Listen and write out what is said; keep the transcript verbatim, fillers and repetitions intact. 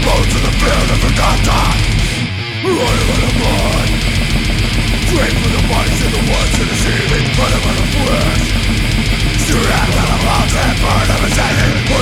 bones in the field of forgotten. Running out of blood, straight from the bodies in the woods and the sheep in front of the flesh. Straight out of the mountain, burn of a